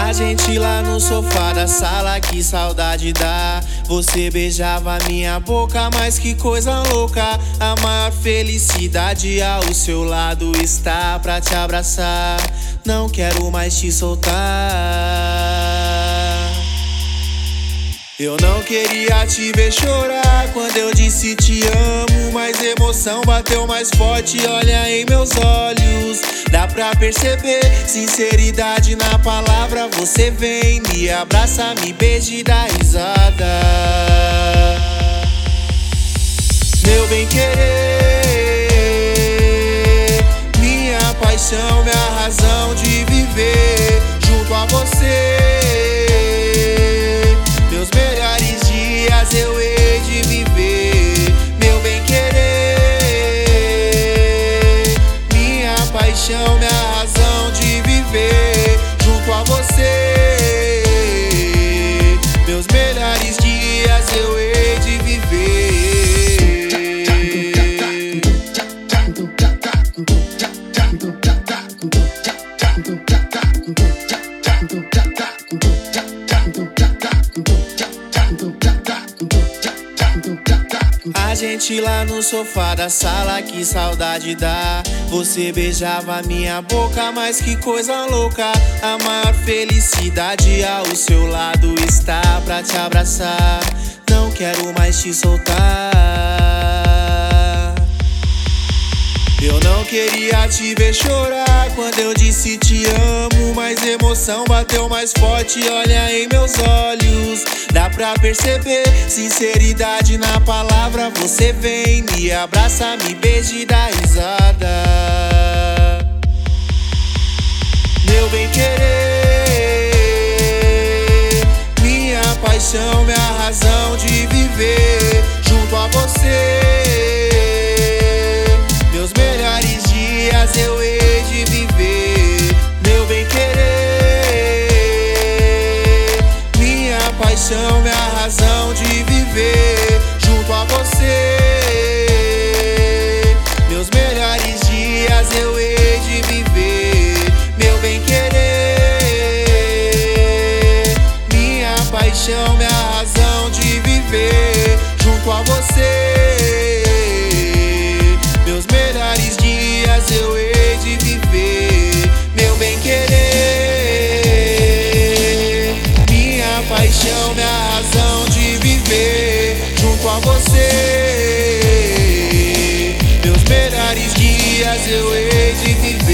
A gente lá no sofá da sala, que saudade dá. Você beijava minha boca, mas que coisa louca. A maior felicidade ao seu lado está pra te abraçar. Não quero mais te soltar. Eu não queria te ver chorar quando eu disse te amo, mas emoção bateu mais forte, olha em meus olhos. Dá pra perceber sinceridade na palavra. Você vem, me abraça, me beija e dá risada. Meu bem-querer, minha paixão, minha razão de viver junto a você. Meus melhores dias eu hei de viver. Meu bem-querer, minha paixão, minha razão de viver junto a você. Meus melhores dias eu hei de viver. A gente lá no sofá da sala, que saudade dá. Você beijava minha boca, mas que coisa louca. A maior felicidade ao seu lado está pra te abraçar. Não quero mais te soltar. Eu não queria te ver chorar quando eu disse te amo, mas emoção bateu mais forte, olha em meus olhos. Dá pra perceber sinceridade na palavra. Você vem, me abraça, me beija e dá risada. Meu bem-querer, minha paixão, minha razão de viver junto a você. Meus melhores dias eu hei de viver. Meu bem-querer, minha paixão, minha razão de viver junto a você. Meus melhores dias eu hei de viver. Meu bem-querer, minha paixão, minha razão de viver junto a você. Meus melhores dias eu hei de viver. Meu bem-querer, minha paixão, minha razão de viver junto a você. Meus melhores dias eu hei de viver.